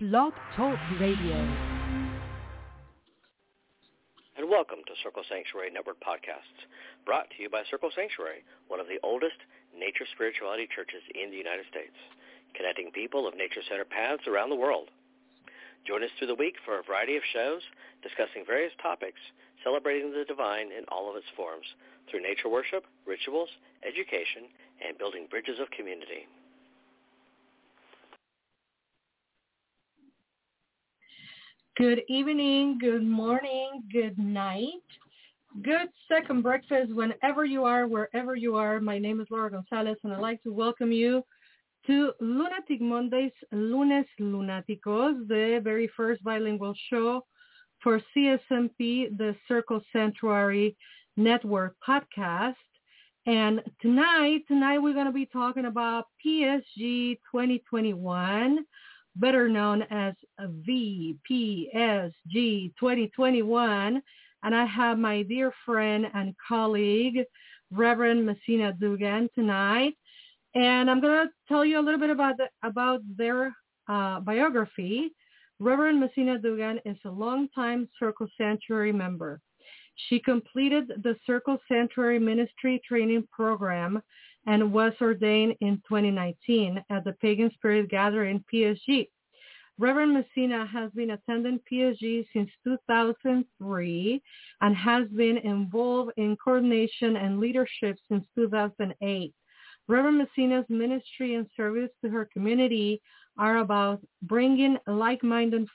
Blog Talk Radio. And welcome to Circle Sanctuary Network Podcasts, brought to you by Circle Sanctuary, one of the oldest nature spirituality churches in the United States, connecting people of nature-centered paths around the world. Join us through the week for a variety of shows discussing various topics, celebrating the divine in all of its forms, through nature worship, rituals, education, and building bridges of community. Good evening, good morning, good night, good second breakfast whenever you are, wherever you are. My name is Laura Gonzalez, and I'd like to welcome you to Lunatic Mondays, Lunes Lunáticos, the very first bilingual show for CSMP, the Circle Sanctuary Network podcast. And tonight we're going to be talking about PSG 2021, better known as VPSG 2021. And I have my dear friend and colleague, Reverend Messina Dugan, tonight. And I'm going to tell you a little bit about their biography. Reverend Messina Dugan is a longtime Circle Sanctuary member. She completed the Circle Sanctuary Ministry Training Program and was ordained in 2019 at the Pagan Spirit Gathering, PSG. Reverend Messina has been attending PSG since 2003 and has been involved in coordination and leadership since 2008. Reverend Messina's ministry and service to her community are about bringing like-minded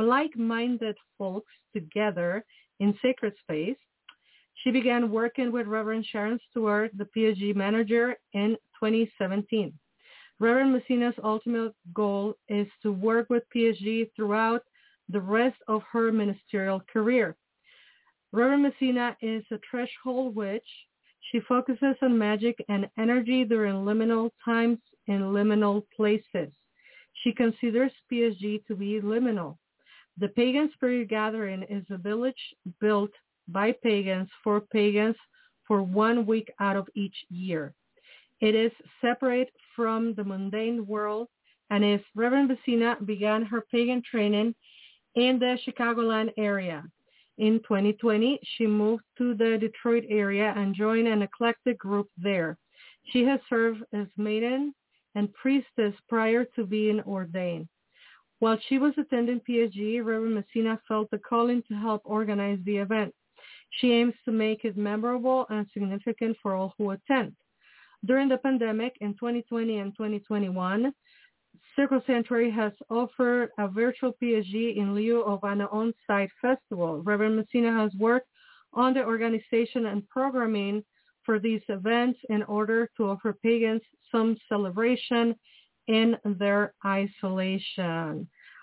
folks together in sacred space. She began working with Reverend Sharon Stewart, the PSG manager, in 2017. Reverend Messina's ultimate goal is to work with PSG throughout the rest of her ministerial career. Reverend Messina is a threshold witch. She focuses on magic and energy during liminal times in liminal places. She considers PSG to be liminal. The Pagan Spirit Gathering is a village built by pagans for 1 week out of each year. It is separate from the mundane world, and if Reverend Messina began her pagan training in the Chicagoland area. In 2020, she moved to the Detroit area and joined an eclectic group there. She has served as maiden and priestess prior to being ordained. While she was attending PSG, Reverend Messina felt the calling to help organize the event. She aims to make it memorable and significant for all who attend. During the pandemic in 2020 and 2021, Circle Sanctuary has offered a virtual PSG in lieu of an on-site festival. Reverend Messina has worked on the organization and programming for these events in order to offer pagans some celebration in their isolation.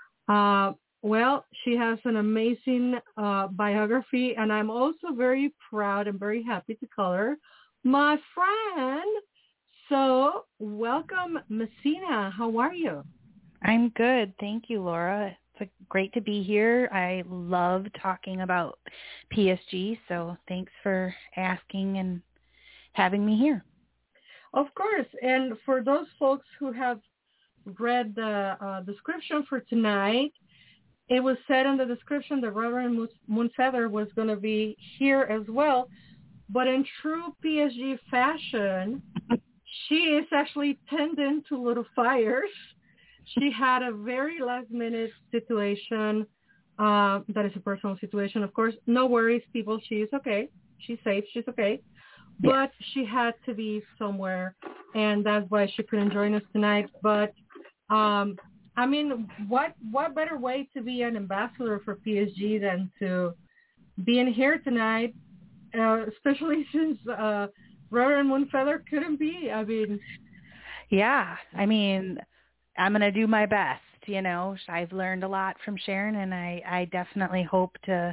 Well, she has an amazing biography, and I'm also very proud and very happy to call her my friend. So welcome, Messina. How are you? I'm good. Thank you, Laura. It's great to be here. I love talking about PSG, so thanks for asking and having me here. Of course. And for those folks who have read the description for tonight, it was said in the description that Reverend Moonfeather was going to be here as well. But in true PSG fashion, she is actually tending to little fires. She had a very last-minute situation that is a personal situation, of course. No worries, people. She is okay. She's safe. She's okay. But she had to be somewhere, and that's why she couldn't join us tonight. But, I mean, what better way to be an ambassador for PSG than to be in here tonight, especially since Reverend Moonfeather couldn't be. I mean, yeah. I mean, I'm going to do my best. You know, I've learned a lot from Sharon, and I definitely hope to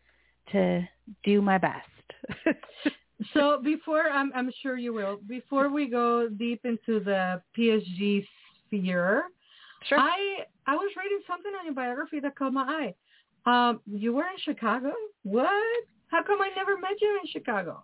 do my best. So before, I'm sure you will, before we go deep into the PSG sphere, sure. I was reading something on your biography that caught my eye. You were in Chicago? What? How come I never met you in Chicago?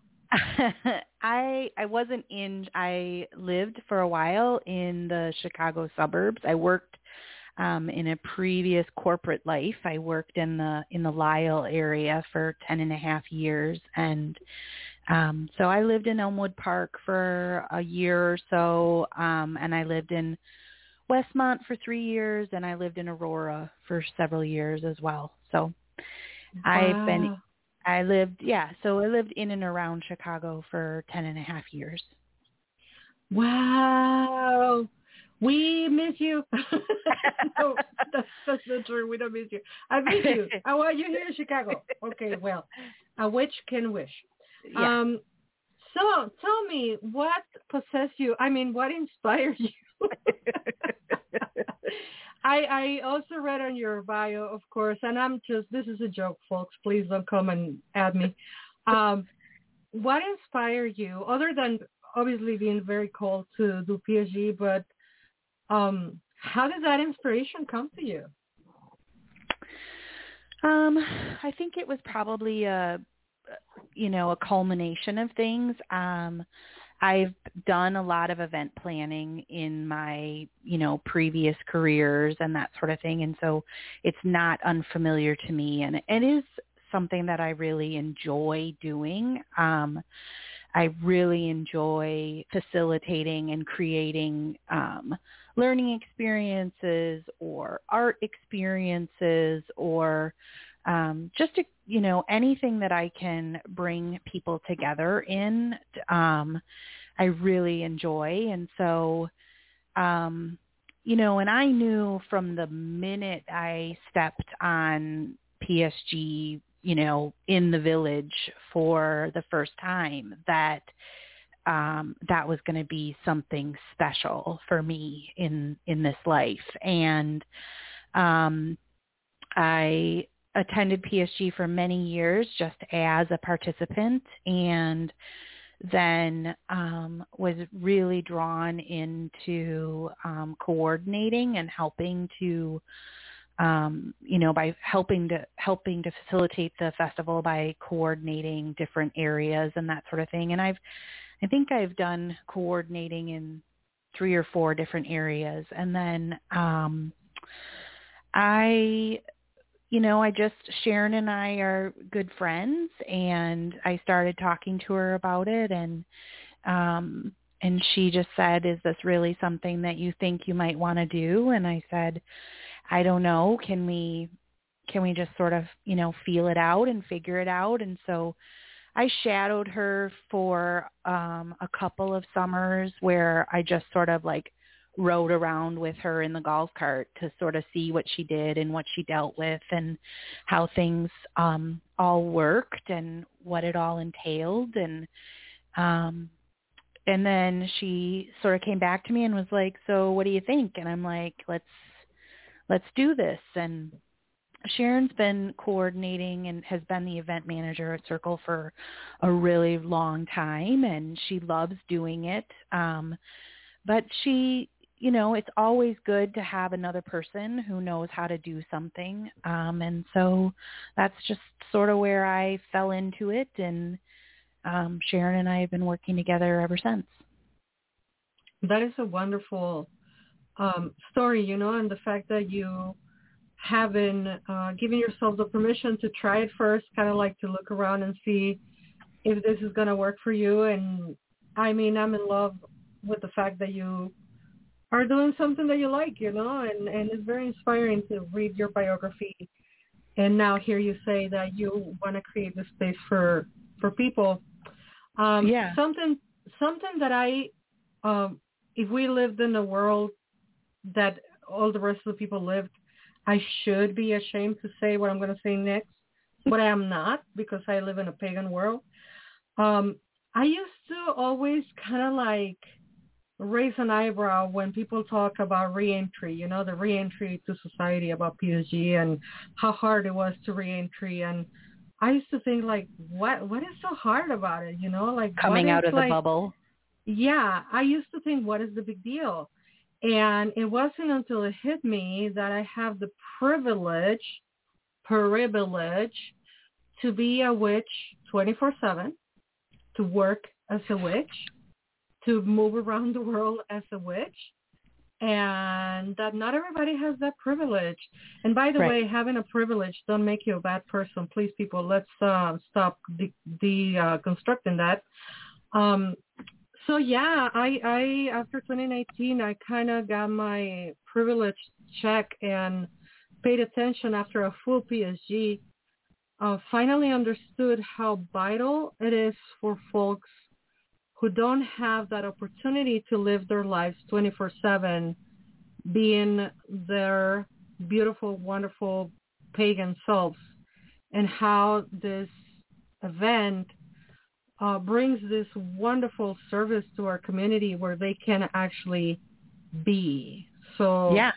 I lived for a while in the Chicago suburbs. I worked In a previous corporate life, I worked in the Lisle area for 10 and a half years. And so I lived in Elmwood Park for a year or so, and I lived in Westmont for 3 years, and I lived in Aurora for several years as well. So Wow. I lived in and around Chicago for 10 and a half years. Wow. We miss you. No, that's not true. We don't miss you. I miss you. I want you here in Chicago. Okay, well, a witch can wish. Yeah. So tell me, what possessed you? I mean, what inspired you? I also read on your bio, of course, and this is a joke, folks. Please don't come and add me. What inspired you, other than obviously being very called to do PSG, but how did that inspiration come to you? I think it was probably a culmination of things. I've done a lot of event planning in my, previous careers and that sort of thing. And so it's not unfamiliar to me, and it is something that I really enjoy doing. I really enjoy facilitating and creating learning experiences or art experiences or just anything that I can bring people together in. I really enjoy. And so, and I knew from the minute I stepped on PSG, in the village for the first time, that that was going to be something special for me in this life. And I attended PSG for many years just as a participant, and then was really drawn into coordinating and helping to by helping to facilitate the festival by coordinating different areas and that sort of thing. And I think I've done coordinating in 3 or 4 different areas. And then Sharon and I are good friends, and I started talking to her about it, and she just said, "Is this really something that you think you might want to do?" And I said, "I don't know. Can we just sort of, feel it out and figure it out?" And so I shadowed her for a couple of summers where I just sort of like rode around with her in the golf cart to sort of see what she did and what she dealt with and how things all worked and what it all entailed. And then she sort of came back to me and was like, "So what do you think?" And I'm like, let's do this. And Sharon's been coordinating and has been the event manager at Circle for a really long time, and she loves doing it. But she, it's always good to have another person who knows how to do something. And so that's just sort of where I fell into it. And Sharon and I have been working together ever since. That is a wonderful story, and the fact that you have been giving yourself the permission to try it first, kind of like to look around and see if this is going to work for you. And I mean, I'm in love with the fact that you are doing something that you like, and it's very inspiring to read your biography and now hear you say that you want to create this space for people. Yeah. Something that if we lived in a world that all the rest of the people lived, I should be ashamed to say what I'm going to say next, but I am not, because I live in a pagan world. I used to always kind of like raise an eyebrow when people talk about reentry, the reentry to society about PSG and how hard it was to reentry. And I used to think, like, what is so hard about it? Like coming out of the bubble. Yeah, I used to think, what is the big deal? And it wasn't until it hit me that I have the privilege to be a witch 24/7, to work as a witch, to move around the world as a witch, and that not everybody has that privilege. And by the way, having a privilege don't make you a bad person. Please, people, let's stop constructing that. So yeah, I after 2019, I kind of got my privilege check and paid attention after a full PSG. Finally understood how vital it is for folks who don't have that opportunity to live their lives 24/7, being their beautiful, wonderful pagan selves, and how this event brings this wonderful service to our community where they can actually be. So yeah,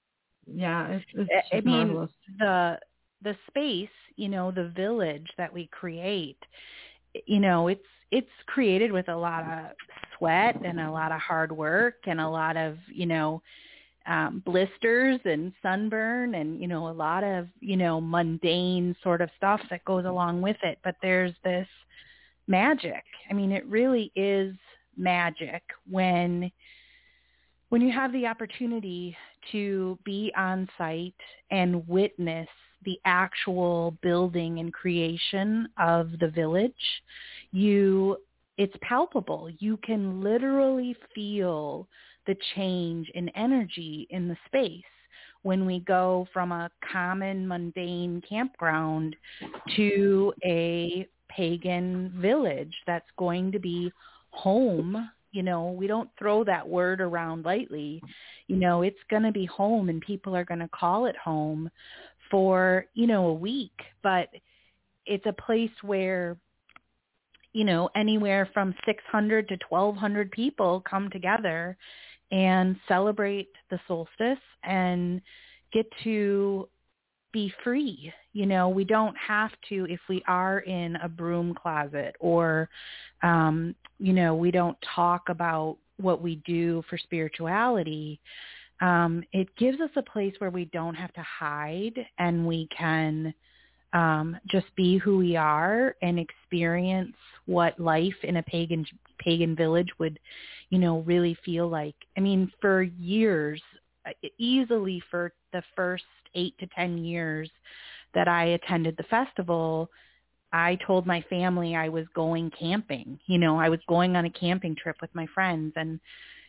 it's marvelous. The space, the village that we create, it's created with a lot of sweat and a lot of hard work and a lot of, blisters and sunburn and, a lot of, mundane sort of stuff that goes along with it. But there's this magic. I mean, it really is magic when you have the opportunity to be on site and witness the actual building and creation of the village. It's palpable. You can literally feel the change in energy in the space when we go from a common, mundane campground to a pagan village that's going to be home. We don't throw that word around lightly. It's going to be home, and people are going to call it home for, a week. But it's a place where, anywhere from 600 to 1,200 people come together and celebrate the solstice and get to be free. We don't have to, if we are in a broom closet or, we don't talk about what we do for spirituality. It gives us a place where we don't have to hide, and we can just be who we are and experience what life in a pagan village would, really feel like. I mean, for years, easily for the first 8 to 10 years that I attended the festival, I told my family I was going camping. I was going on a camping trip with my friends, and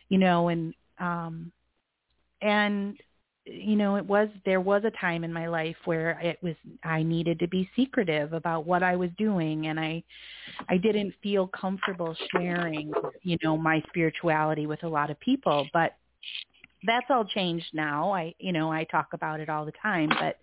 there was a time in my life where I needed to be secretive about what I was doing, and I didn't feel comfortable sharing, my spirituality with a lot of people. But that's all changed now. I talk about it all the time, but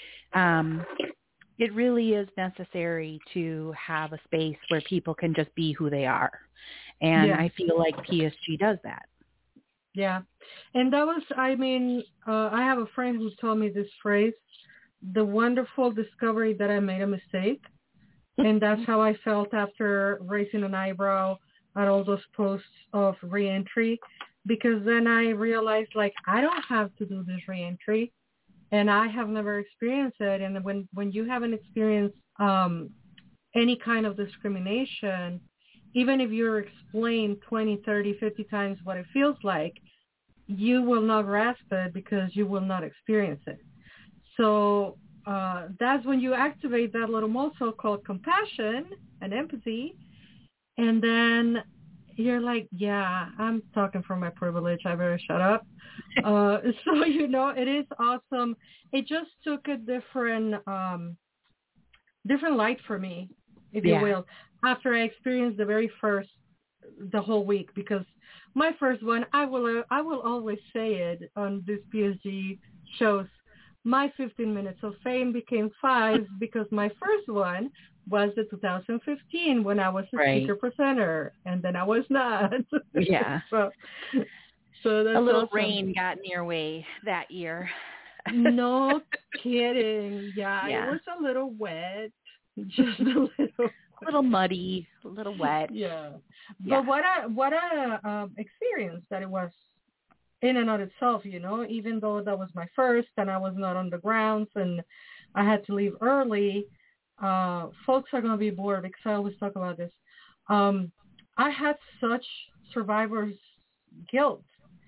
it really is necessary to have a space where people can just be who they are. And I feel like PSG does that. Yeah. And that was, I have a friend who told me this phrase, the wonderful discovery that I made a mistake. And that's how I felt after raising an eyebrow at all those posts of reentry, because then I realized, I don't have to do this reentry, and I have never experienced it. And when you haven't experienced any kind of discrimination, even if you're explained 20, 30, 50 times what it feels like, you will not grasp it because you will not experience it. So that's when you activate that little muscle called compassion and empathy. And then you're like, yeah, I'm talking from my privilege. I better shut up. So, it is awesome. It just took a different light for me, if you will, after I experienced the whole week, because my first one, I will always say it on this PSG shows, my 15 minutes of fame became 5 because my first one was the 2015 when I was a speaker presenter, and then I was not. Yeah. so that's a little awesome. Rain got in your way that year. No kidding. Yeah, it was a little wet. Just a little muddy, a little wet. Yeah. But what a experience that it was in and of itself, even though that was my first and I was not on the grounds and I had to leave early. Folks are going to be bored because I always talk about this. I had such survivor's guilt.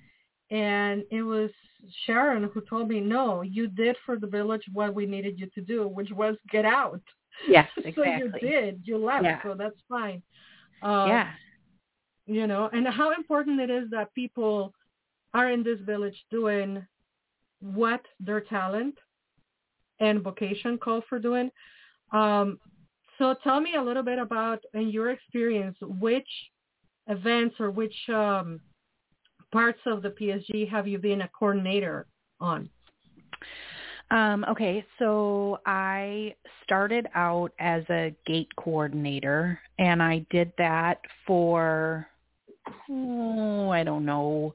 And it was Sharon who told me, no, you did for the village what we needed you to do, which was get out. Yes, So exactly. you did. You left, Yeah. so that's fine. Yeah. You know, and how important it is that people are in this village doing what their talent and vocation call for doing. So tell me a little bit about, in your experience, which events or which parts of the PSG have you been a coordinator on? Okay, so I started out as a gate coordinator, and I did that for, I don't know,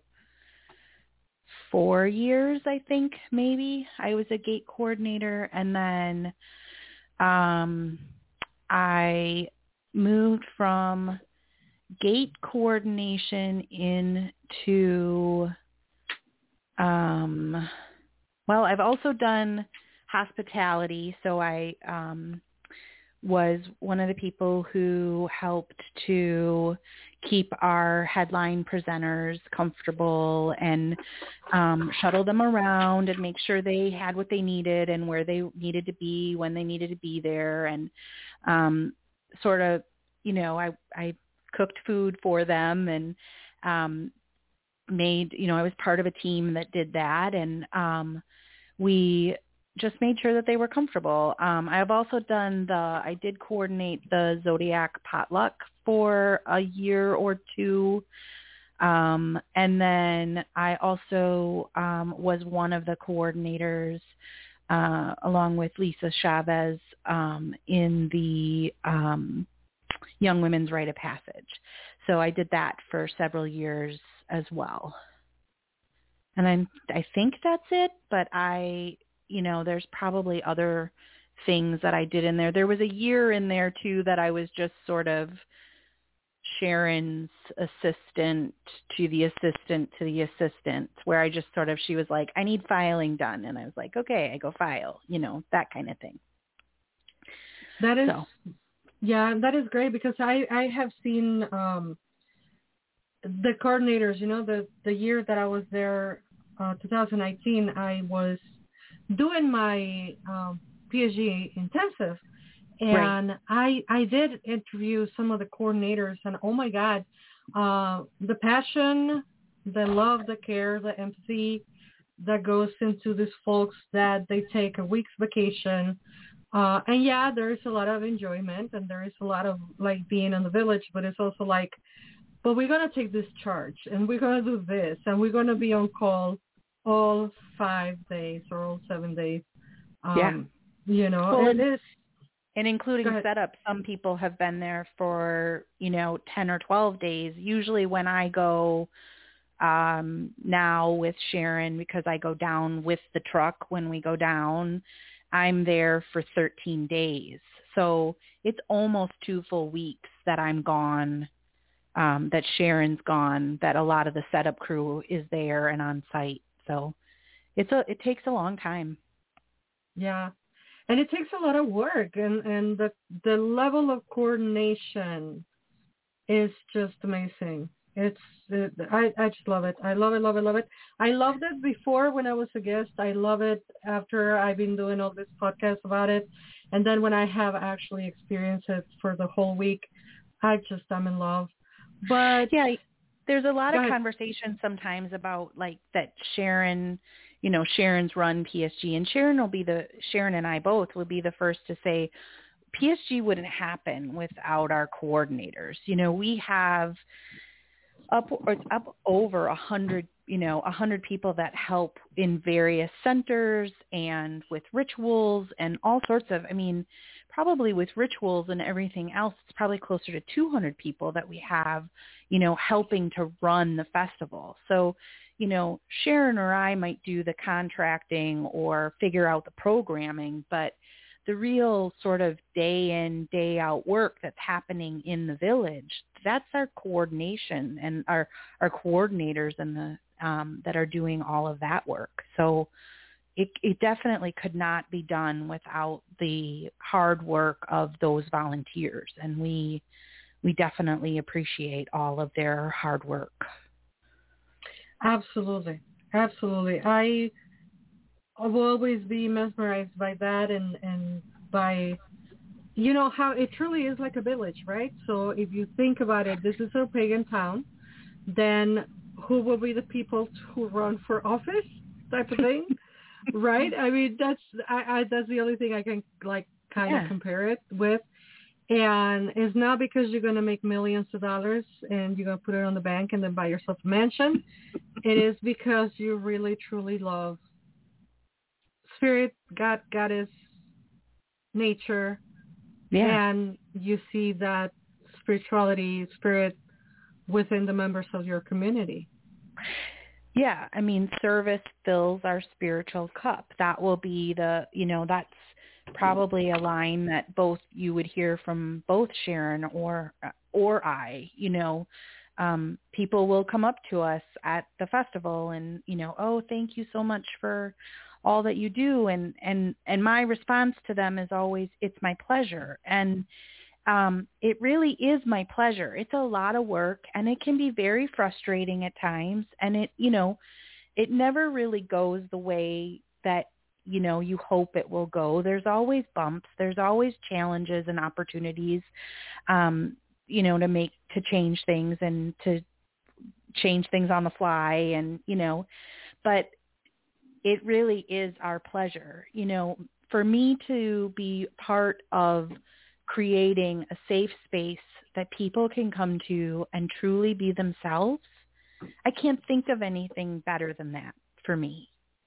4 years, I think, maybe. I was a gate coordinator, and then I moved from gate coordination into, well, I've also done hospitality, so I was one of the people who helped to keep our headline presenters comfortable and shuttle them around and make sure they had what they needed and where they needed to be when they needed to be there. And sort of, you know, I cooked food for them and made, you know, I was part of a team that did that. And we just made sure that they were comfortable. I've also I did coordinate the Zodiac potluck for a year or two. And then I also was one of the coordinators along with Lisa Chavez in the Young Women's Rite of Passage. So I did that for several years as well. And I think that's it, but there's probably other things that I did in there. There was a year in there too that I was just sort of Sharon's assistant to the assistant to the assistant, where I just sort of, she was like, I need filing done. And I was like, okay, I go file, that kind of thing. That is, yeah, that is great, because I have seen the coordinators, the year that I was there, 2019, I was doing my PSG intensive, and right. I did interview some of the coordinators, and oh my God, the passion, the love, the care, the empathy that goes into these folks, that they take a week's vacation. And yeah, there is a lot of enjoyment, and there is a lot of like being in the village, but it's also like, but we're going to take this charge, and we're going to do this, and we're going to be on call all 5 days or all 7 days. Well, it is. And including setup, some people have been there for, 10 or 12 days. Usually when I go now with Sharon, because I go down with the truck when we go down, I'm there for 13 days. So it's almost 2 full weeks that I'm gone, that Sharon's gone, that a lot of the setup crew is there and on site. So it takes a long time. Yeah. And it takes a lot of work, and the level of coordination is just amazing. I just love it. I love it, love it, love it. I loved it before when I was a guest. I love it after I've been doing all this podcast about it. And then when I have actually experienced it for the whole week, I'm in love. But yeah, there's a lot of conversation sometimes about like that Sharon's run PSG, and Sharon and I both will be the first to say PSG wouldn't happen without our coordinators. We have up over 100 people that help in various centers and with rituals and all sorts of, probably with rituals and everything else, it's probably closer to 200 people that we have, helping to run the festival. So, Sharon or I might do the contracting or figure out the programming, but the real sort of day in, day out work that's happening in the village, that's our coordination and our coordinators and the that are doing all of that work. So it definitely could not be done without the hard work of those volunteers, and we definitely appreciate all of their hard work. Absolutely. Absolutely. I will always be mesmerized by that and by, you know, how it truly is like a village, right? So if you think about it, this is a pagan town, then who will be the people who run for office type of thing, right? I mean, that's the only thing I can like kind of compare it with. And it's not because you're going to make millions of dollars and you're going to put it on the bank and then buy yourself a mansion. It is because you really, truly love spirit, God, goddess, nature, and you see that spirituality, spirit within the members of your community. Yeah, I mean, service fills our spiritual cup. That will be the, you know, that's probably a line that both you would hear from both Sharon or I, you know. People will come up to us at the festival and, you know, oh, thank you so much for all that you do. And my response to them is always, it's my pleasure. And it really is my pleasure. It's a lot of work and it can be very frustrating at times. And it, you know, it never really goes the way that, you know, you hope it will go. There's always bumps. There's always challenges and opportunities, you know, to change things and to change things on the fly and, you know, but it really is our pleasure. You know, for me to be part of creating a safe space that people can come to and truly be themselves, I can't think of anything better than that for me.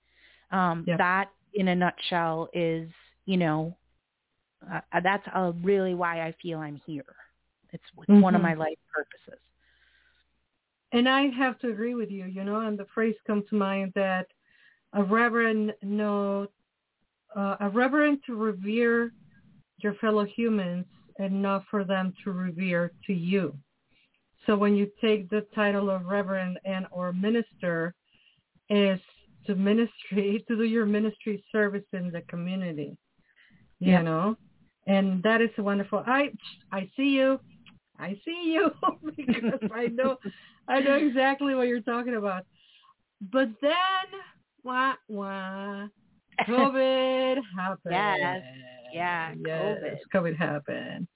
That in a nutshell is, you know, that's really why I feel I'm here. It's one of my life purposes. And I have to agree with you, you know, and the phrase comes to mind that a reverend to revere your fellow humans and not for them to revere to you. So when you take the title of reverend and or minister, is to do your ministry service in the community, you know, and that is wonderful. I see you because I know exactly what you're talking about. But then, COVID happened. Yes, COVID happened.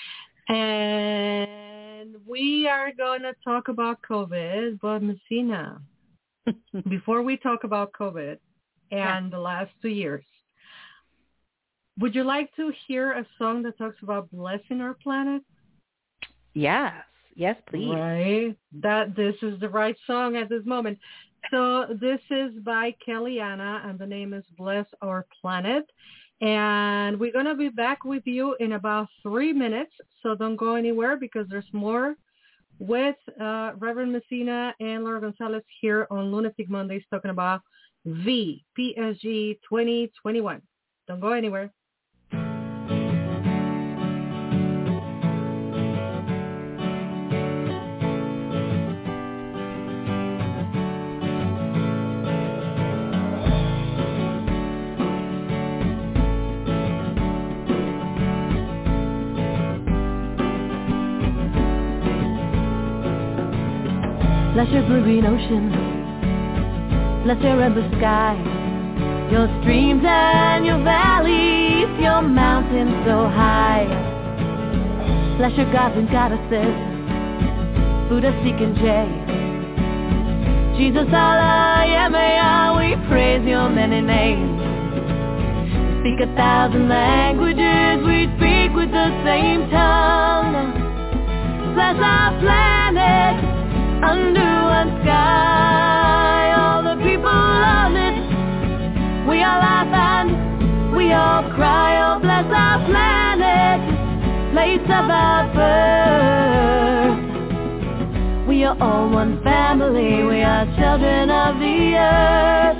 And we are going to talk about COVID, but Messina, before we talk about COVID and the last 2 years, would you like to hear a song that talks about blessing our planet? Yes, please. Right, this is the right song at this moment. So this is by Kellyanna, and the name is Bless Our Planet. And we're going to be back with you in about 3 minutes, so don't go anywhere because there's more with Reverend Messina and Laura Gonzalez here on Lunatic Mondays talking about PSG 2021. Don't go anywhere. Bless your blue-green ocean, bless your endless sky, your streams and your valleys, your mountains so high. Bless your gods and goddesses, Buddha, Sikh and Jay, Jesus, Allah, Yahweh, we praise your many names. We speak 1,000 languages, we speak with the same tongue. Bless our planet under one sky, all the people on it, we all laugh and we all cry. Oh, bless our planet, place of our birth. We are all one family, we are children of the earth.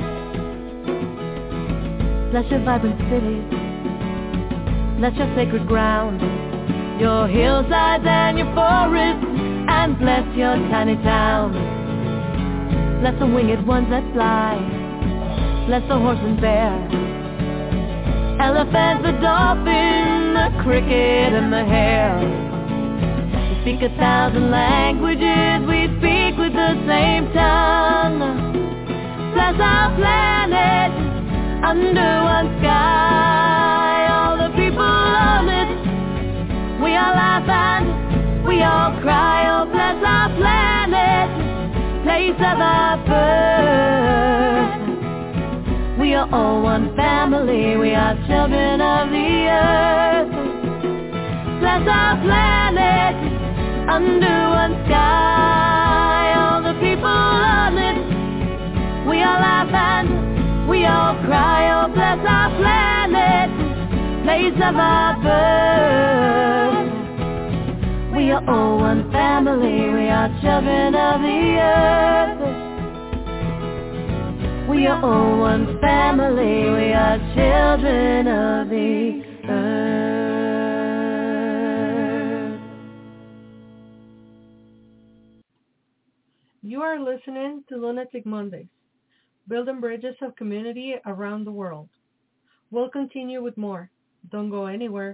Bless your vibrant cities, bless your sacred ground, your hillsides and your forests, and bless your tiny towns. Bless the winged ones that fly, bless the horse and bear, elephant, the dolphin, the cricket and the hare. We speak 1,000 languages, we speak with speak the same tongue. Bless our planet under one sky. All the people on it, we all laugh and we all cry. Oh, bless our planet, place of our birth. We are all one family, we are children of the earth. Bless our planet under one sky. All the people on it, we all laugh and we all cry. Oh, bless our planet, place of our birth. We are all one family, we are children of the earth. We are all one family, we are children of the earth. You are listening to Lunatic Mondays, building bridges of community around the world. We'll continue with more. Don't go anywhere.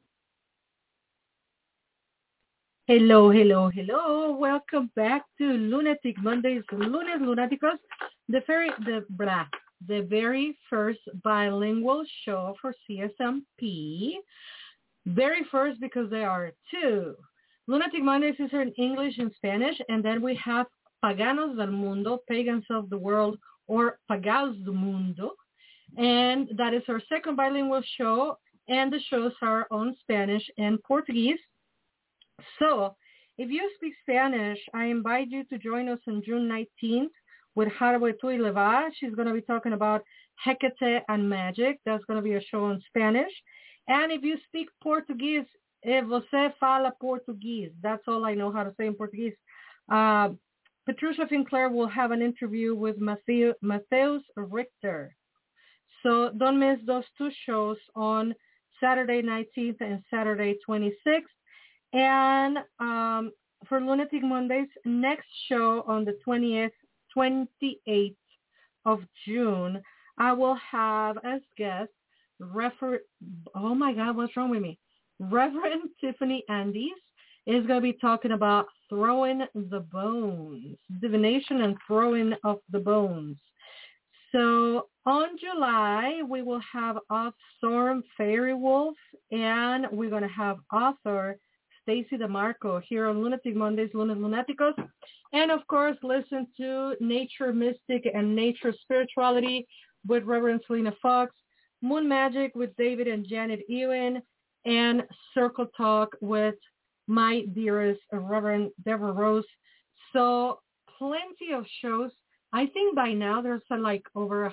Hello, hello, hello. Welcome back to Lunatic Mondays, Lunes Lunaticos, the very first bilingual show for CSMP. Very first because there are two. Lunatic Mondays is in English and Spanish, and then we have Paganos del Mundo, Pagans of the World, or Pagaos do Mundo, and that is our second bilingual show, and the shows are on Spanish and Portuguese. So, if you speak Spanish, I invite you to join us on June 19th with Harabuetu y Leva. She's going to be talking about Hecate and magic. That's going to be a show in Spanish. And if you speak Portuguese, você fala português. That's all I know how to say in Portuguese. Patricia Finclair will have an interview with Mateus Richter. So don't miss those two shows on Saturday 19th and Saturday 26th. And for Lunatic Mondays, next show on the 28th of June, I will have as guest oh my God, what's wrong with me? Reverend Tiffany Andes is going to be talking about throwing the bones, divination and throwing of the bones. So on July, we will have Off Storm Fairy Wolf, and we're going to have author Stacy DeMarco here on Lunatic Mondays, Lunes Lunaticos. And, of course, listen to Nature Mystic and Nature Spirituality with Reverend Selena Fox, Moon Magic with David and Janet Ewan, and Circle Talk with my dearest Reverend Deborah Rose. So plenty of shows. I think by now there's like over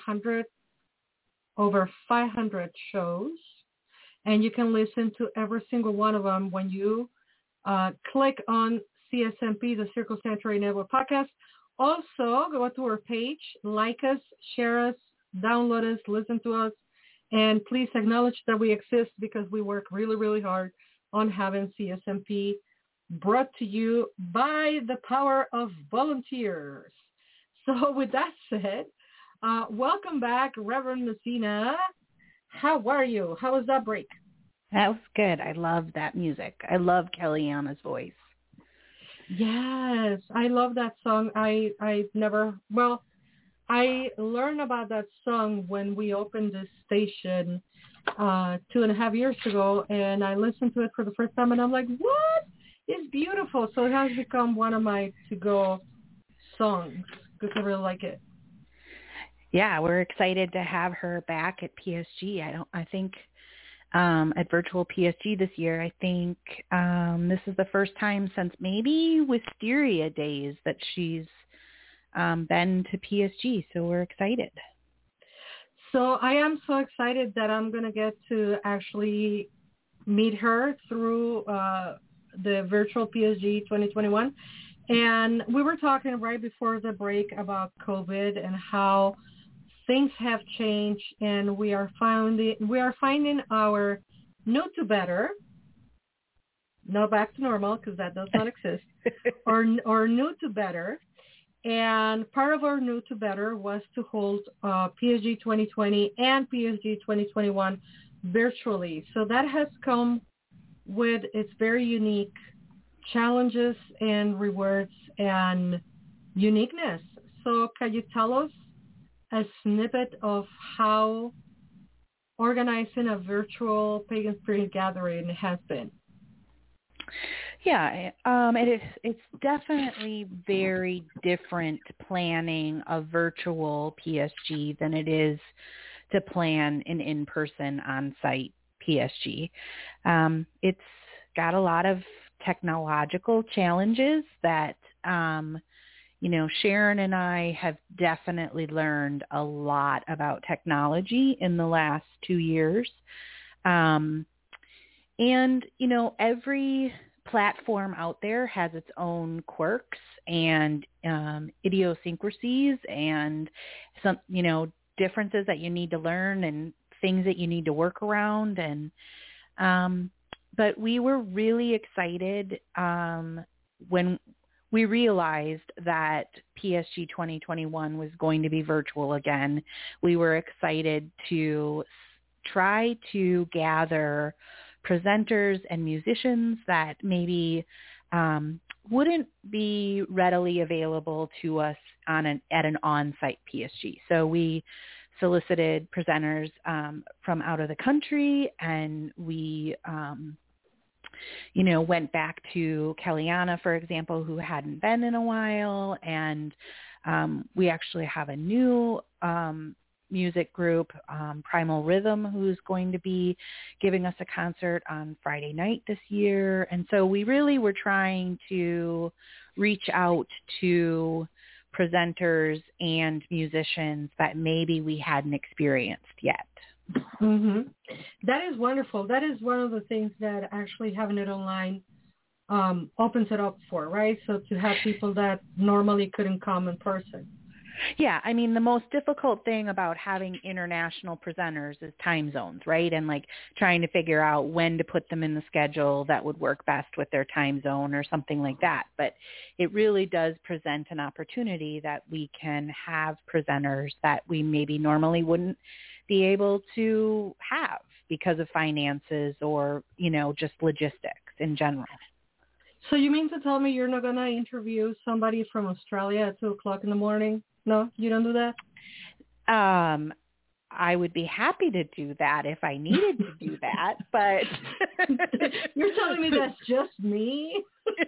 500 shows. And you can listen to every single one of them when you click on CSMP, the Circle Sanctuary Network podcast. Also, go to our page, like us, share us, download us, listen to us, and please acknowledge that we exist because we work really, really hard on having CSMP brought to you by the power of volunteers. So with that said, welcome back, Reverend Messina. How are you? How was that break? That was good. I love that music. I love Kellyanna's voice. Yes, I love that song. I learned about that song when we opened this station 2.5 years ago, and I listened to it for the first time, and I'm like, what? It's beautiful. So it has become one of my to-go songs because I really like it. Yeah, we're excited to have her back at PSG. I think at Virtual PSG this year, I think this is the first time since maybe Wisteria days that she's been to PSG. So we're excited. So I am so excited that I'm going to get to actually meet her through the Virtual PSG 2021. And we were talking right before the break about COVID and how things have changed, and we are finding our new to better, no back to normal because that does not exist, or new to better. And part of our new to better was to hold PSG 2020 and PSG 2021 virtually. So that has come with its very unique challenges and rewards and uniqueness. So can you tell us a snippet of how organizing a virtual Pagan Spirit gathering has been? Yeah, it's definitely very different planning a virtual PSG than it is to plan an in-person on-site PSG. It's got a lot of technological challenges that, Sharon and I have definitely learned a lot about technology in the last 2 years. Every platform out there has its own quirks and idiosyncrasies and some, differences that you need to learn and things that you need to work around. But we were really excited when we realized that PSG 2021 was going to be virtual again. We were excited to try to gather presenters and musicians that maybe wouldn't be readily available to us at an on-site PSG. So we solicited presenters from out of the country, and we went back to Kellyanna, for example, who hadn't been in a while, and we actually have a new music group, Primal Rhythm, who's going to be giving us a concert on Friday night this year. And so we really were trying to reach out to presenters and musicians that maybe we hadn't experienced yet. Mm-hmm. That is wonderful. That is one of the things that actually having it online opens it up for, right? So to have people that normally couldn't come in person. Yeah, I mean, the most difficult thing about having international presenters is time zones, right? And like trying to figure out when to put them in the schedule that would work best with their time zone or something like that. But it really does present an opportunity that we can have presenters that we maybe normally wouldn't be able to have because of finances or, just logistics in general. So you mean to tell me you're not going to interview somebody from Australia at 2:00 in the morning? No, you don't do that? I would be happy to do that if I needed to do that, but... You're telling me that's just me?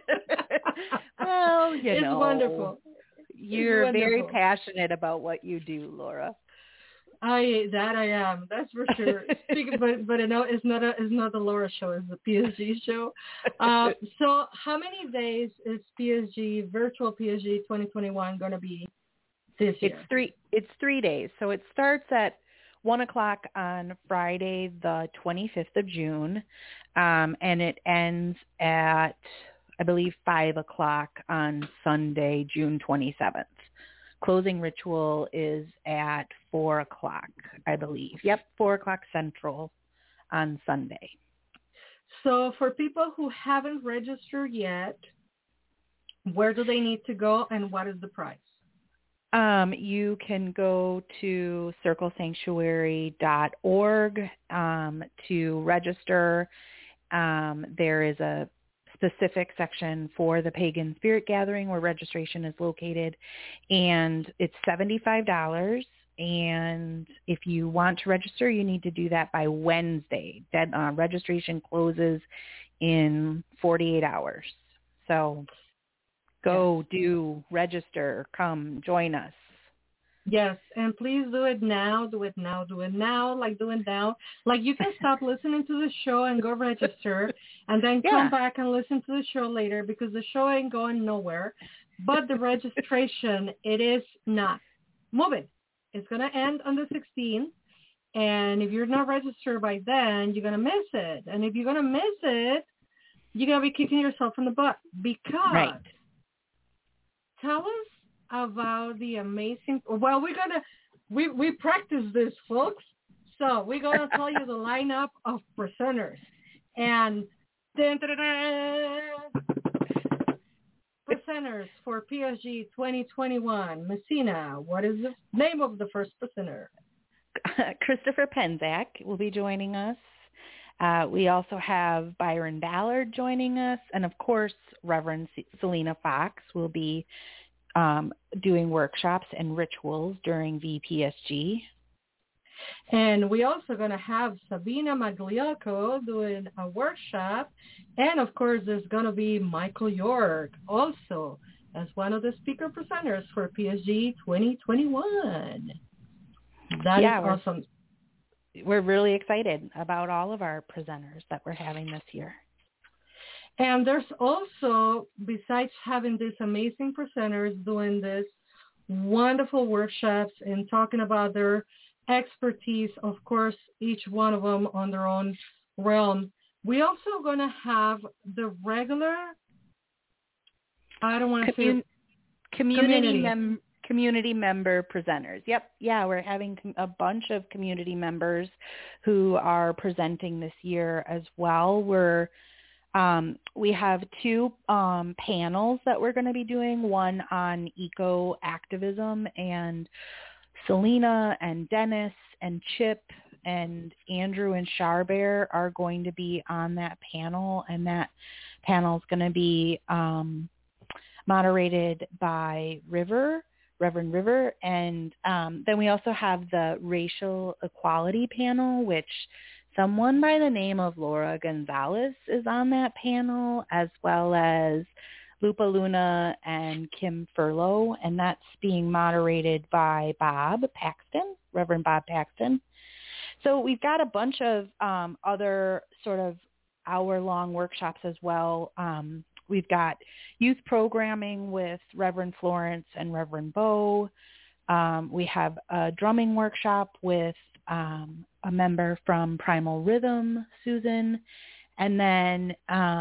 Well, it's wonderful. You're wonderful. Very passionate about what you do, Laura. I am. That's for sure. But no, it's not the Laura show. It's the PSG show. So how many days is virtual PSG 2021 going to be this year? It's 3 days. So it starts at 1:00 on Friday, the 25th of June, and it ends at, I believe, 5:00 on Sunday, June 27th. Closing ritual is at 4:00, I believe. Yep, 4:00 Central on Sunday. So for people who haven't registered yet, where do they need to go and what is the price? You can go to circlesanctuary.org to register. There is a specific section for the Pagan Spirit Gathering where registration is located, and it's $75. And if you want to register, you need to do that by Wednesday. Registration closes in 48 hours. So go, do, register, come, join us. Yes, and please do it now, do it now, do it now, like do it now. Like you can stop listening to the show and go register and then come back and listen to the show later because the show ain't going nowhere. But the registration, it is not moving. It's going to end on the 16th. And if you're not registered by then, you're going to miss it. And if you're going to miss it, you're going to be kicking yourself in the butt because tell us about the amazing, well, we practice this, folks. So we're going to tell you the lineup of presenters. And presenters for PSG 2021. Messina, what is the name of the first presenter? Christopher Penczak will be joining us. We also have Byron Ballard joining us. And, of course, Reverend Selena Fox will be doing workshops and rituals during VPSG. And we're also going to have Sabina Magliocco doing a workshop. And, of course, there's going to be Michael York also as one of the speaker presenters for PSG 2021. That is awesome. We're really excited about all of our presenters that we're having this year. And there's also, besides having these amazing presenters doing this wonderful workshops and talking about their expertise, of course, each one of them on their own realm, we also going to have the regular, I don't want to say community member presenters. Yep. Yeah, we're having a bunch of community members who are presenting this year as well. We have two panels that we're going to be doing, one on eco activism, and Selena and Dennis and Chip and Andrew and Charbear are going to be on that panel, and that panel is going to be moderated by Reverend River, and then we also have the racial equality panel, which someone by the name of Laura Gonzalez is on that panel, as well as Lupa Luna and Kim Furlow, and that's being moderated by Reverend Bob Paxton. So we've got a bunch of other sort of hour-long workshops as well. We've got youth programming with Reverend Florence and Reverend Bo. We have a drumming workshop with a member from Primal Rhythm, Susan, and then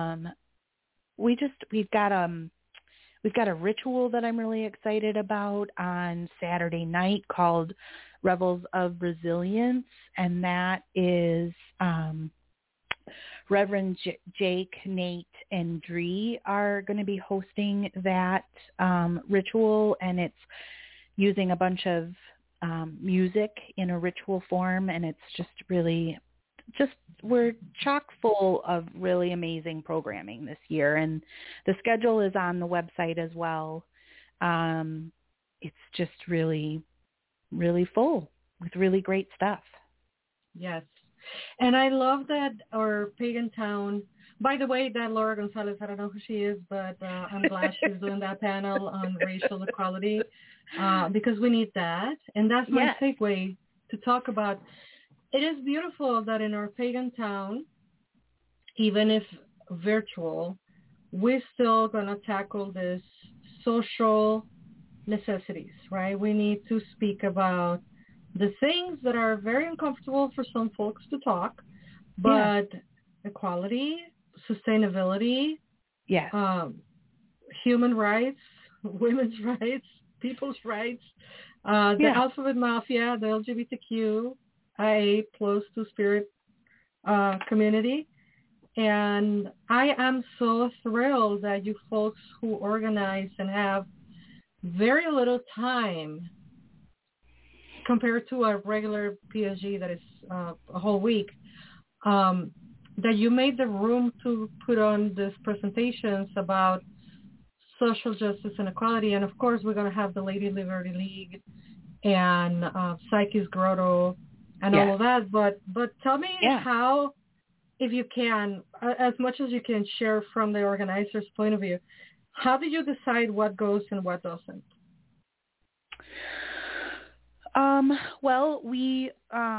we've got a ritual that I'm really excited about on Saturday night called Revels of Resilience, and that is Reverend Jake, Nate, and Dree are going to be hosting that ritual, and it's using a bunch of music in a ritual form, and it's we're chock full of really amazing programming this year, and the schedule is on the website as well. It's just really, really full with really great stuff. Yes. And I love that our Pagan Town, by the way, that Laura Gonzalez, I don't know who she is, but I'm glad she's doing that panel on racial equality because we need that. And that's my segue to talk about. It is beautiful that in our Pagan Town, even if virtual, we're still going to tackle this social necessities, right? We need to speak about the things that are very uncomfortable for some folks to talk, but equality, sustainability, human rights, women's rights, people's rights, the Alphabet Mafia, the LGBTQIA plus Two-Spirit community. And I am so thrilled that you folks who organize and have very little time compared to a regular PSG that is a whole week, that you made the room to put on these presentations about social justice and equality. And, of course, we're going to have the Lady Liberty League and Psyche's Grotto and all of that. But tell me how, if you can, as much as you can share from the organizer's point of view, how did you decide what goes and what doesn't? Well, we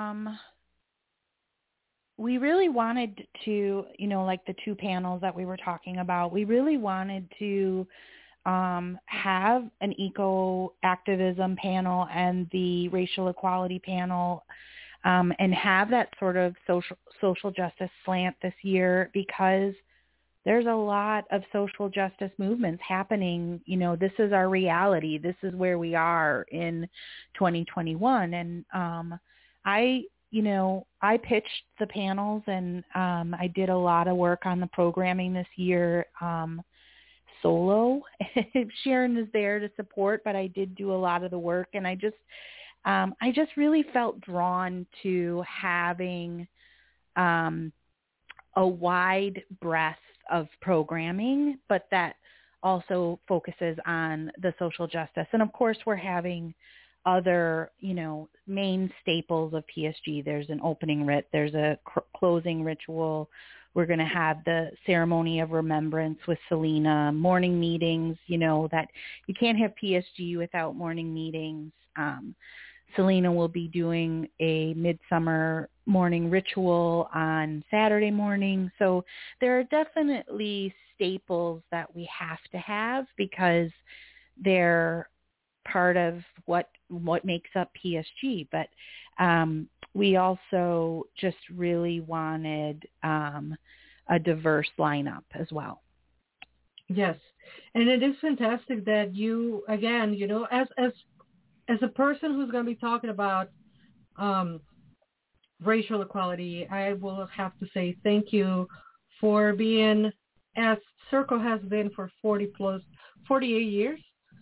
really wanted to, like the two panels that we were talking about, we really wanted to have an eco activism panel and the racial equality panel, and have that sort of social justice slant this year, because there's a lot of social justice movements happening. This is our reality. This is where we are in 2021. And I pitched the panels, and I did a lot of work on the programming this year solo. Sharon is there to support, but I did do a lot of the work, and I just really felt drawn to having a wide breadth of programming, but that also focuses on the social justice. And of course, we're having other, main staples of PSG. There's an opening writ. There's a closing ritual. We're going to have the ceremony of remembrance with Selena, morning meetings, that you can't have PSG without morning meetings. Selena will be doing a midsummer morning ritual on Saturday morning. So there are definitely staples that we have to have because they're part of what makes up PSG. But we also just really wanted a diverse lineup as well. Yes. And it is fantastic that you, again, as a person who's going to be talking about racial equality, I will have to say thank you for being, as Circle has been for 48 years,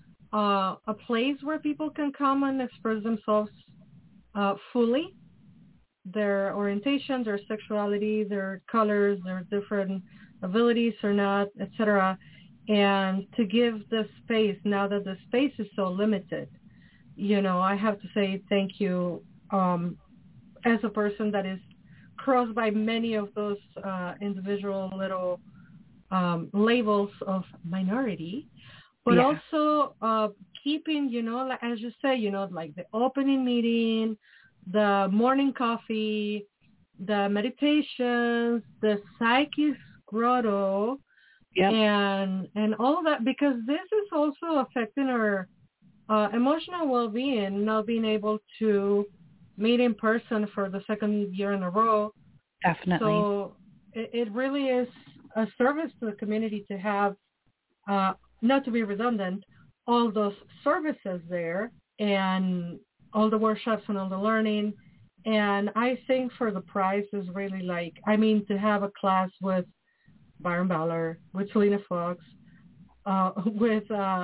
a place where people can come and express themselves fully, their orientation, their sexuality, their colors, their different abilities or not, etc. And to give the space, now that the space is so limited, I have to say thank you as a person that is crossed by many of those individual little labels of minority, but also keeping, as you say, like the opening meeting, the morning coffee, the meditations, the Psyche's grotto, and all of that, because this is also affecting our emotional well-being, not being able to meet in person for the second year in a row. Definitely. So it really is a service to the community to have, not to be redundant, all those services there and all the workshops and all the learning. And I think for the price is really to have a class with Byron Ballard, with Selena Fox, with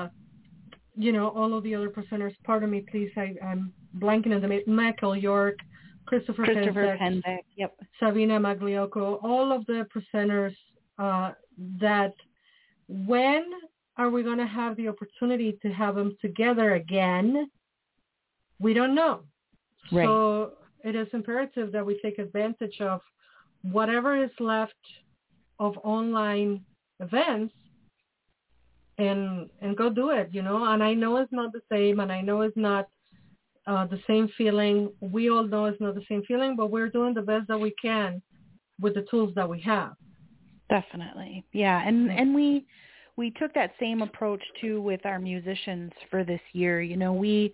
all of the other presenters. Pardon me, please. I'm blanking on the Michael York, Christopher Penczak, Sabina Magliocco, all of the presenters that when are we going to have the opportunity to have them together again? We don't know. Right. So it is imperative that we take advantage of whatever is left of online events and go do it, and I know it's not the same, and I know it's not the same feeling. We all know it's not the same feeling, but we're doing the best that we can with the tools that we have. Definitely. Yeah. And we took that same approach too with our musicians for this year. We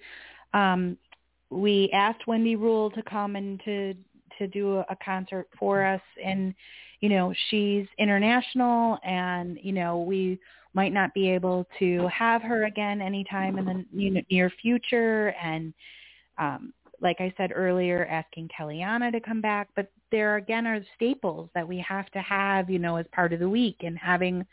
asked Wendy Rule to come and to do a concert for us, and she's international, and we might not be able to have her again anytime in the near future. And like I said earlier, asking Kellyanna to come back, but there again are staples that we have to have, as part of the week, and having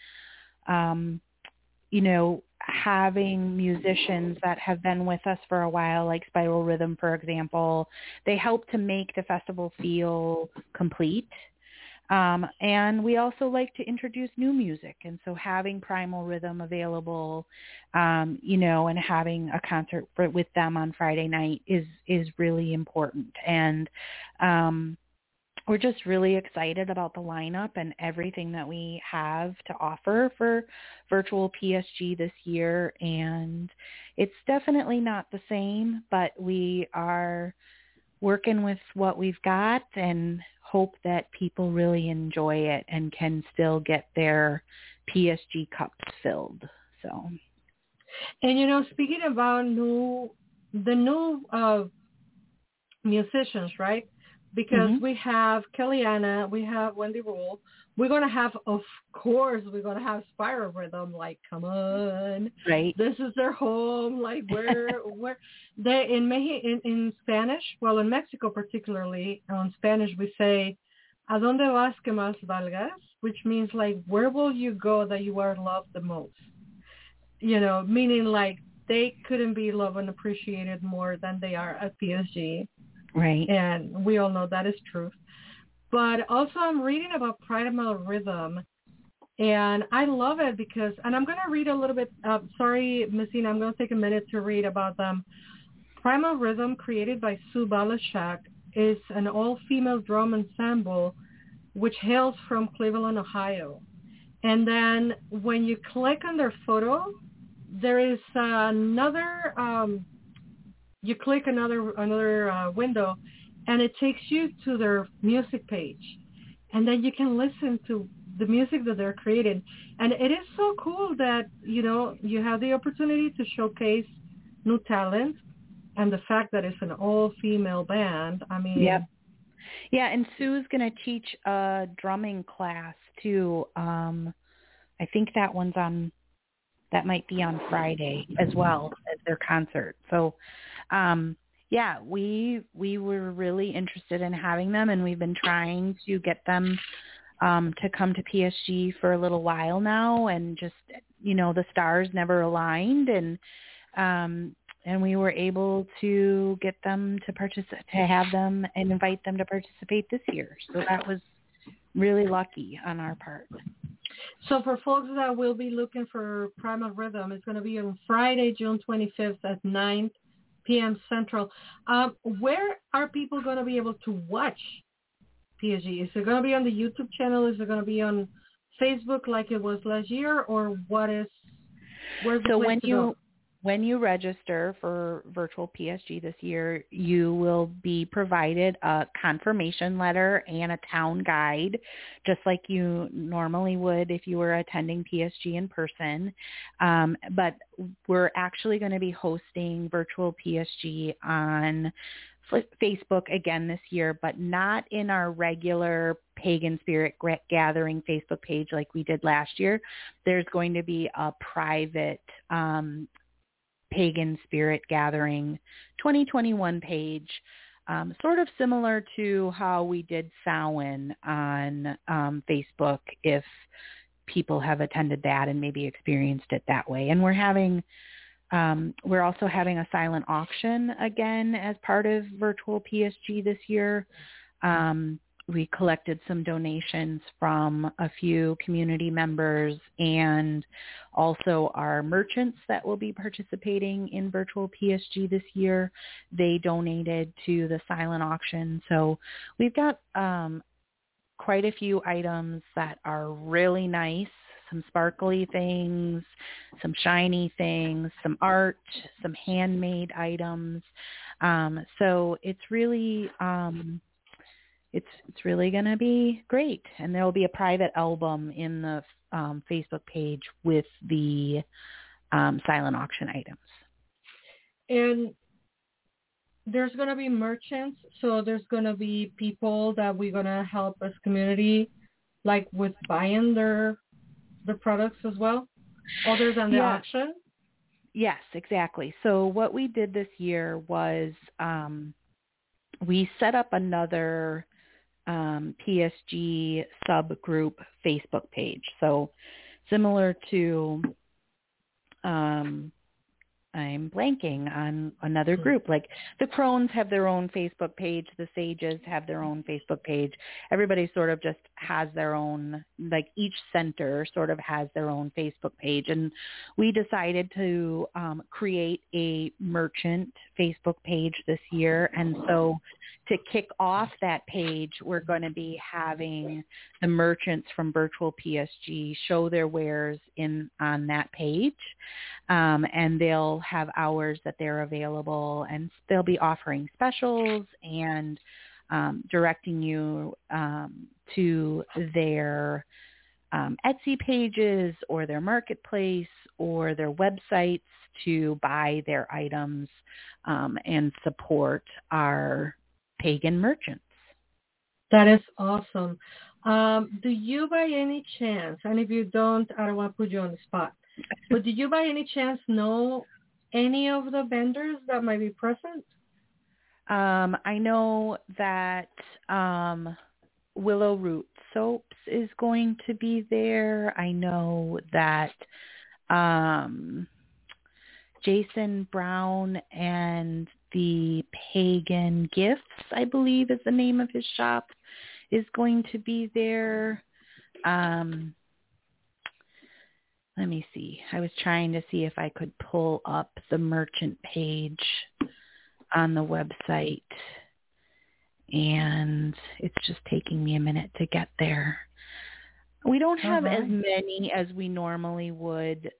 having musicians that have been with us for a while, like Spiral Rhythm, for example, they help to make the festival feel complete. And we also like to introduce new music. And so having Primal Rhythm available, and having a concert with them on Friday night is really important. And we're just really excited about the lineup and everything that we have to offer for virtual PSG this year. And it's definitely not the same, but we are working with what we've got and hope that people really enjoy it and can still get their PSG cups filled. So, and speaking about the new musicians, right? Because we have Kellyanna, we have Wendy Rule. We're going to have, of course, Spiral Rhythm. Like, come on. Right. This is their home. Like, where they in Spanish, well, in Mexico particularly, in Spanish we say, ¿A dónde vas que más valgas? Which means, like, where will you go that you are loved the most? Meaning, like, they couldn't be loved and appreciated more than they are at PSG. Right. And we all know that is truth. But also I'm reading about Primal Rhythm, And I love it because, and I'm going to read a little bit, sorry, Messina, I'm going to take a minute to read about them. Primal Rhythm, created by Sue Balashak, is an all-female drum ensemble which hails from Cleveland, Ohio. And then when you click on their photo, there is another, you click another window, and it takes you to their music page. And then you can listen to the music that they're creating. And it is so cool that, you have the opportunity to showcase new talent, and the fact that it's an all-female band. I mean... Yep. Yeah, and Sue's going to teach a drumming class, too. I think that might be on Friday as well as their concert. So, yeah, we were really interested in having them, and we've been trying to get them to come to PSG for a little while now, and just, the stars never aligned, and we were able to get them to have them and invite them to participate this year. So that was really lucky on our part. So for folks that will be looking for Primal Rhythm, it's going to be on Friday, June 25th at 9 p.m. Central. Where are people going to be able to watch PSG? Is it going to be on the YouTube channel? Is it going to be on Facebook like it was last year? Or where's the place to go? When you register for Virtual PSG this year, you will be provided a confirmation letter and a town guide, just like you normally would if you were attending PSG in person. But we're actually going to be hosting Virtual PSG on Facebook again this year, but not in our regular Pagan Spirit Gathering Facebook page like we did last year. There's going to be a private Pagan Spirit Gathering 2021 page, sort of similar to how we did Samhain on Facebook, if people have attended that and maybe experienced it that way. And we're also having a silent auction again as part of Virtual PSG this year. We collected some donations from a few community members and also our merchants that will be participating in Virtual PSG this year. They donated to the silent auction. So we've got quite a few items that are really nice, some sparkly things, some shiny things, some art, some handmade items. So it's really... It's really going to be great. And there will be a private album in the Facebook page with the silent auction items. And there's going to be merchants. So there's going to be people that we're going to help as community, like with buying the products as well, other than the auction? Yes, exactly. So what we did this year was we set up another PSG subgroup Facebook page. So similar to, I'm blanking on another group. Like the Crones have their own Facebook page. The Sages have their own Facebook page. Everybody sort of just has their own, like each center sort of has their own Facebook page. And we decided to create a merchant Facebook page this year. And so to kick off that page, we're going to be having the merchants from Virtual PSG show their wares on that page. And they'll have hours that they're available, and they'll be offering specials and directing you to their Etsy pages or their marketplace or their websites to buy their items and support our pagan merchants. That is awesome. Do you by any chance, and if you don't, I don't want to put you on the spot, but do you by any chance know any of the vendors that might be present? I know that Willow Root Soaps is going to be there. I know that Jason Brown and the Pagan Gifts, I believe is the name of his shop, is going to be there. let me see. I was trying to see if I could pull up the merchant page on the website, and it's just taking me a minute to get there. We don't have as many as we normally would,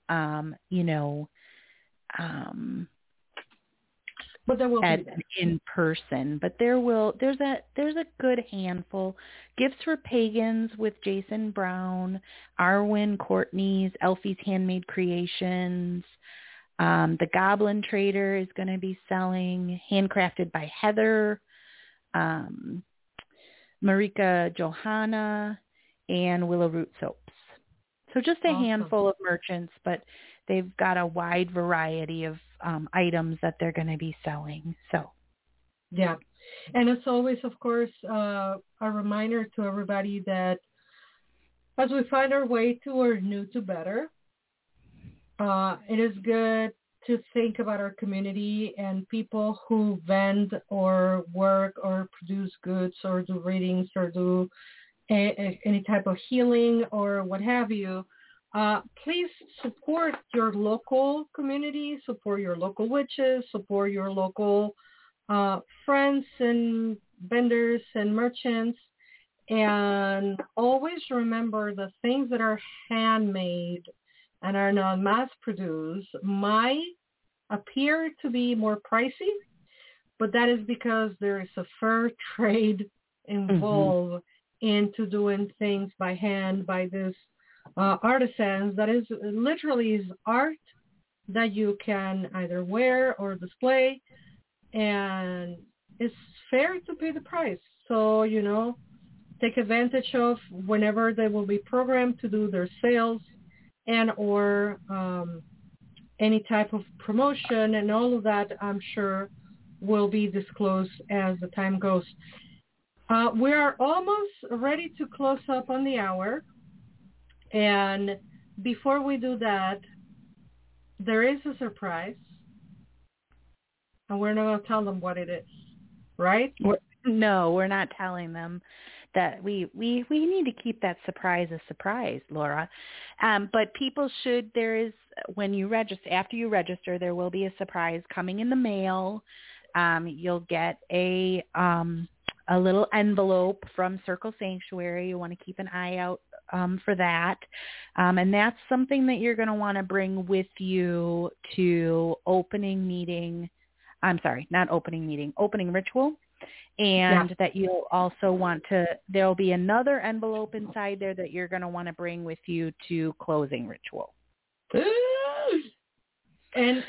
but there will at be in person. But there's a good handful. Gifts for Pagans with Jason Brown, Arwen Courtney's Elfie's Handmade Creations. The Goblin Trader is going to be selling Handcrafted by Heather, Marika Johanna, and Willow Root Soaps. So just a handful of merchants, but they've got a wide variety of items that they're going to be selling. So, yeah. And as always, of course, a reminder to everybody that as we find our way toward new to better, it is good to think about our community and people who vend or work or produce goods or do readings or do any type of healing or what have you. Please support your local community, support your local witches, support your local friends and vendors and merchants, and always remember the things that are handmade and are not mass-produced might appear to be more pricey, but that is because there is a fair trade involved into doing things by hand by this artisans. That is literally is art that you can either wear or display, and it's fair to pay the price. So, take advantage of whenever they will be programmed to do their sales and or any type of promotion, and all of that I'm sure will be disclosed as the time goes. We are almost ready to close up on the hour. And before we do that, there is a surprise. And we're not going to tell them what it is, right? No, we're not telling them that. We need to keep that surprise a surprise, Laura. But people should, when you register, after you register, there will be a surprise coming in the mail. You'll get a little envelope from Circle Sanctuary. You want to keep an eye out for that. And that's something that you're going to want to bring with you to opening ritual. And that you'll also want to, there'll be another envelope inside there that you're going to want to bring with you to closing ritual. And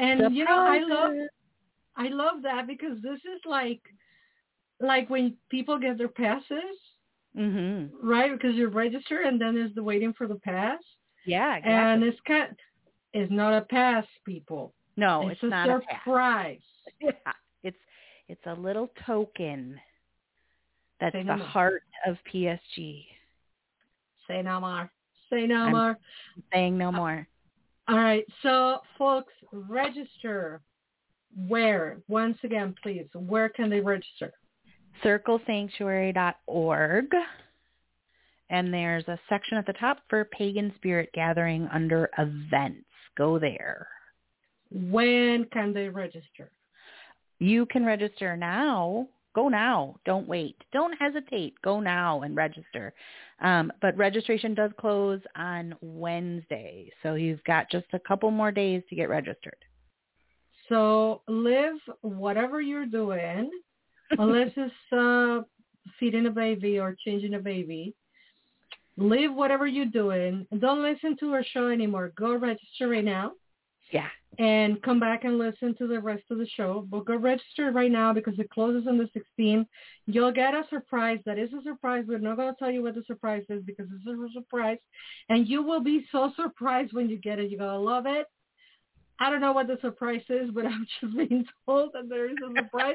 I love that, because this is like when people get their passes, right? Because you register and then there's the waiting for the pass. Yeah, exactly. And it's not a pass, people. No, it's not a surprise. Yeah, it's a little token. That's the heart of PSG. Say no more. Say no more. I'm saying no more. All right. So, folks, register. Where? Once again, please, where can they register? CircleSanctuary.org. And there's a section at the top for Pagan Spirit Gathering under events. Go there. When can they register? You can register now. Go now. Don't wait. Don't hesitate. Go now and register. But registration does close on Wednesday. So you've got just a couple more days to get registered. So live whatever you're doing, unless it's feeding a baby or changing a baby. Live whatever you're doing. Don't listen to our show anymore. Go register right now. Yeah. And come back and listen to the rest of the show. But go register right now, because it closes on the 16th. You'll get a surprise. That is a surprise. We're not going to tell you what the surprise is, because it's a surprise. And you will be so surprised when you get it. You're going to love it. I don't know what the surprise is, but I'm just being told that there is a surprise.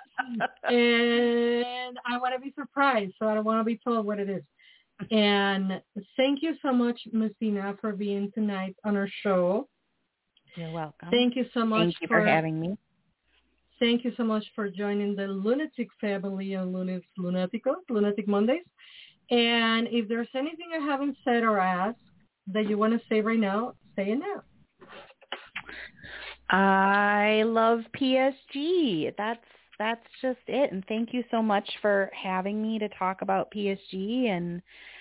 And I want to be surprised, so I don't want to be told what it is. And thank you so much, Messina, for being tonight on our show. You're welcome. Thank you so much. Thank you for having me. Thank you so much for joining the Lunatic family on Lunatic Mondays. And if there's anything I haven't said or asked that you want to say right now, say it now. I love PSG. That's just it. And thank you so much for having me to talk about PSG. And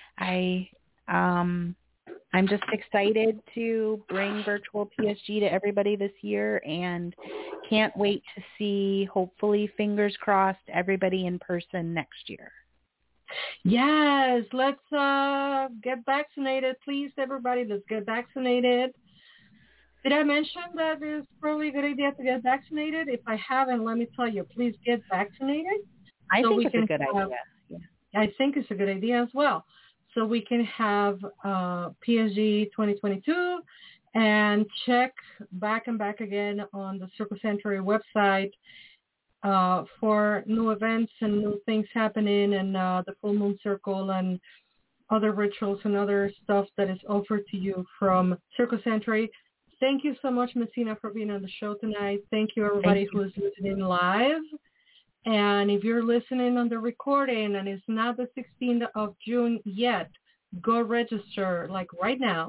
I'm just excited to bring virtual PSG to everybody this year, and can't wait to see, hopefully, fingers crossed, everybody in person next year. Yes, let's get vaccinated, please, everybody. Let's get vaccinated. Did I mention that it's probably a good idea to get vaccinated? If I haven't, let me tell you, please get vaccinated. I think it's a good idea. Yeah. I think it's a good idea as well. So we can have PSG 2022 and check back and back again on the Circle Sanctuary website for new events and new things happening, and the Full Moon Circle and other rituals and other stuff that is offered to you from Circle Sanctuary. Thank you so much, Messina, for being on the show tonight. Thank you, everybody who is listening live. And if you're listening on the recording and it's not the 16th of June yet, go register, like right now.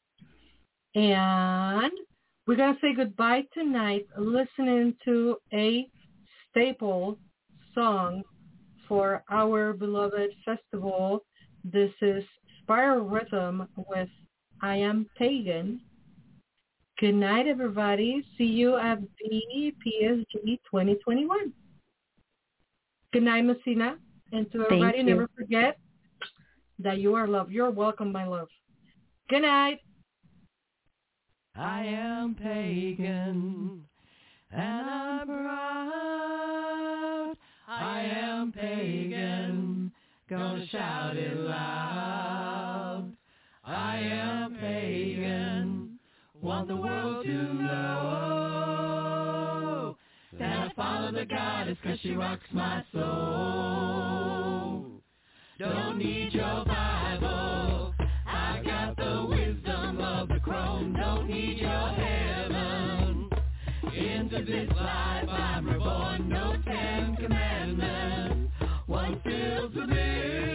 And we're going to say goodbye tonight listening to a staple song for our beloved festival. This is Spiral Rhythm with I Am Pagan. Good night, everybody. See you at the PSG 2021. Good night, Messina. And to everybody, never forget that you are loved. You're welcome, my love. Good night. I am pagan, and I'm proud. I am pagan, gonna shout it loud. I am pagan, want the world to know that I follow the goddess 'cause she rocks my soul. Don't need your Bible, I got the wisdom of the crone. Don't need your heaven, into this life I'm reborn. No 10 commandments, one fills the bill,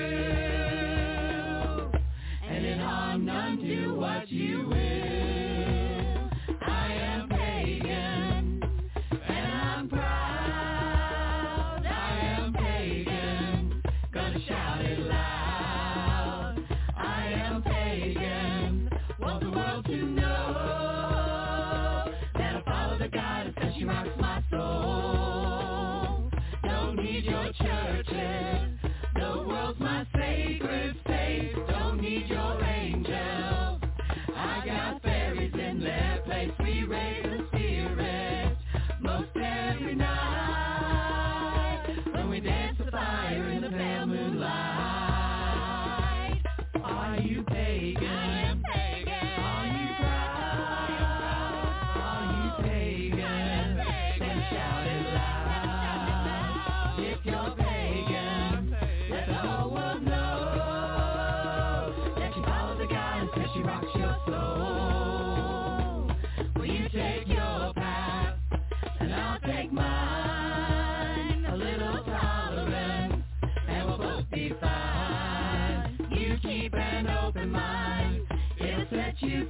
and it harm none, do what you will. I am pagan, and I'm proud. I am pagan, gonna shout it loud. I am pagan, want the world to know that I follow the goddess 'cause she rocks my soul. Don't need your churches, the world's my sacred space. Don't need your angels, I got fairies in their place. We raise the spirit most every night when we dance the fire in the pale moonlight. Are you pagan? I am pagan. Are you proud? Are you pagan? Then shout it loud. If you're pagan, let the whole world know that you follow the goddess 'cause she rocks your soul. Will you take your path and I'll take mine? A little tolerance and we'll both be fine. You keep an open mind, it'll set you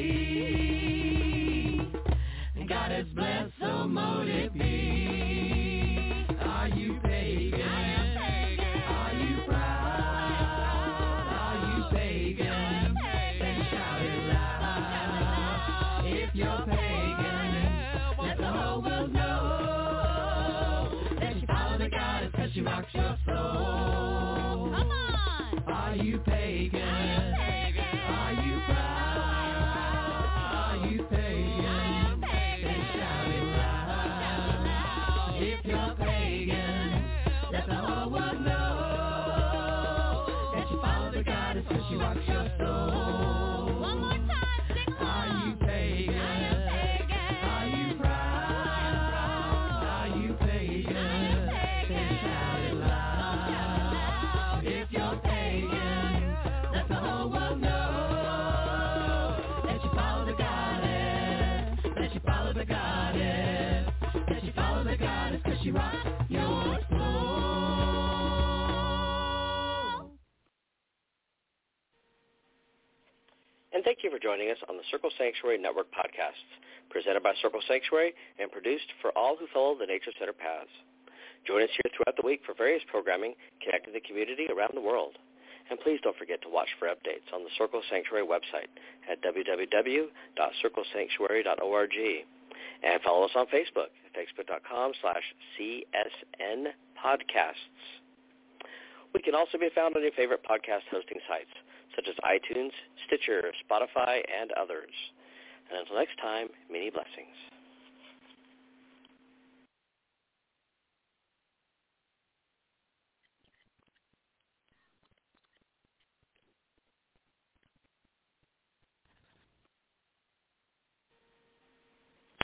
free. And God is blessed, so mote it be. Are you pagan? I am pagan. Are you proud? Are you pagan? Then shout it loud. If you're pagan, let the whole world know that you follow the goddess 'cause she rocks your soul. Come on! Are you pagan? I am pagan. Are you proud? Are you pagan? I am pagan. Then shout it loud. If you're pagan, let the whole world know that you follow the goddess 'cause she rocks your soul. One more time, sing along. Are you pagan? I am pagan. Are you proud? Are you pagan? I am pagan. Then shout it loud. If you're pagan, let the whole world know that you follow the goddess, that you follow the goddess, that you follow the goddess 'cause she rocks your soul. And thank you for joining us on the Circle Sanctuary Network podcasts, presented by Circle Sanctuary and produced for all who follow the Nature Center paths. Join us here throughout the week for various programming connecting the community around the world. And please don't forget to watch for updates on the Circle Sanctuary website at www.circlesanctuary.org. And follow us on Facebook at facebook.com/CSN podcasts. We can also be found on your favorite podcast hosting sites, such as iTunes, Stitcher, Spotify, and others. And until next time, many blessings.